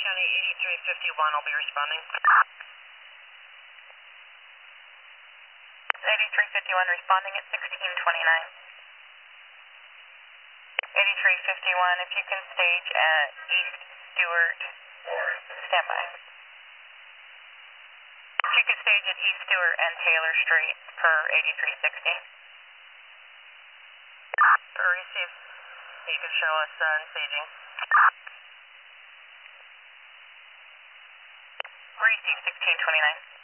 County 8351 will be responding. 8351 responding at 1629. 8351, if you can stage at East Stewart, standby. If you could stage at East Stewart and Taylor Street per 8360. Receive. You can show us staging. Receive 1629.